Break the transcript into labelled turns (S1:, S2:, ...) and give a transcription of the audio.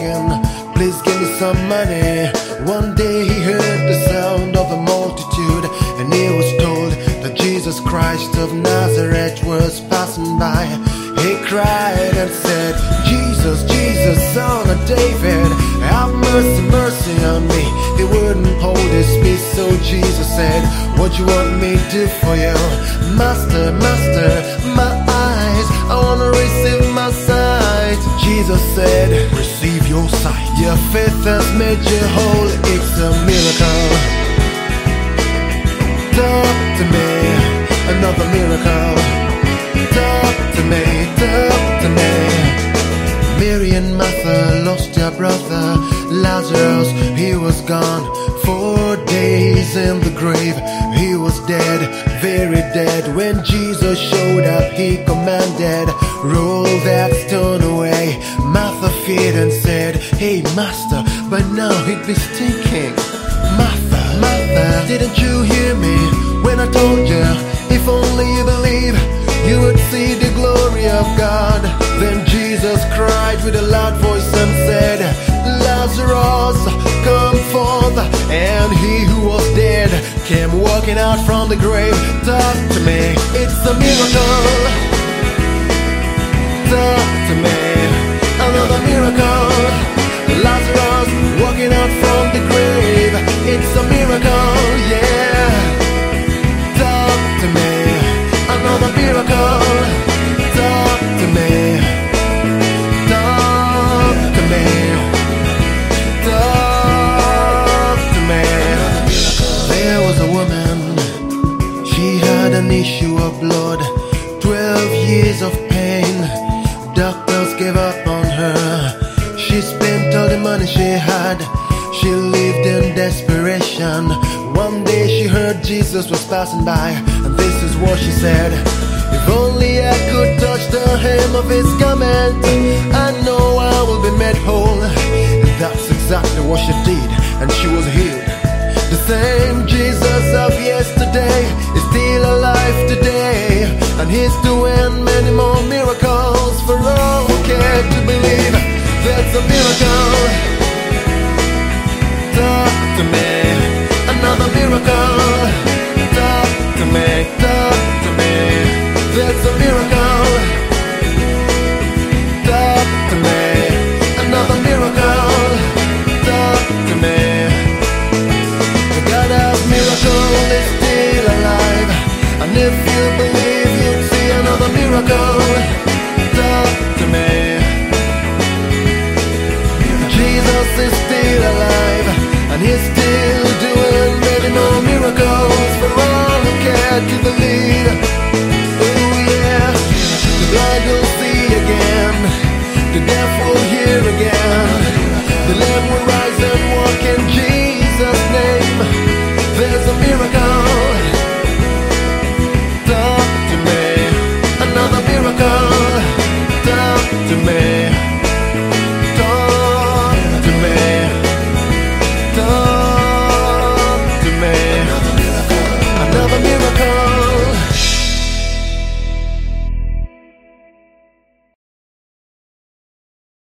S1: begging, please give me some money. One day he heard the sound of a multitude, and he was told that Jesus Christ of Nazareth was passing by. He cried and said, Jesus, Jesus, son of David, have mercy, mercy on me. He wouldn't hold his peace, so Jesus said, what you want me to do for you? Master, master, my eyes, I wanna receive my sight. Jesus said, receive your sight. Your faith has made you whole, it's a miracle. Talk to me, another miracle. Talk to me, talk to me. Mary and Martha lost their brother Lazarus. He was gone 4 days in the grave. He was dead, very dead. When Jesus showed up, he commanded, roll that stone away. Martha feared and said, hey master, by now he'd be stinking. Martha, Martha, didn't you hear me when I told you, if only you believe, you would see the glory of God? Then Jesus cried with a loud voice and said, Lazarus, come forth. And he who was dead came walking out from the grave. Talk to me, it's a miracle. Talk to me, another miracle. Lazarus walking out from the grave. It's a miracle, yeah. Talk to me, another miracle. Talk to me, talk to me, talk to me. There was a woman, she had an issue of blood, 12 years of pain. Doctors gave up on her. She spent all the money she had. She lived in desperation. One day she heard Jesus was passing by, and this is what she said, if only I could touch the hem of his garment, I know I will be made whole. And that's exactly what she did, and she was healed. The same Jesus of yesterday is still alive today, and he's doing many more miracles for all who care to believe. That's a miracle. Talk to me, another miracle. Talk to me, talk to me. That's a miracle. Talk to me, another miracle. Talk to me. The God of miracles is still alive, and if you believe, you'll see another miracle. Talk to me. Jesus is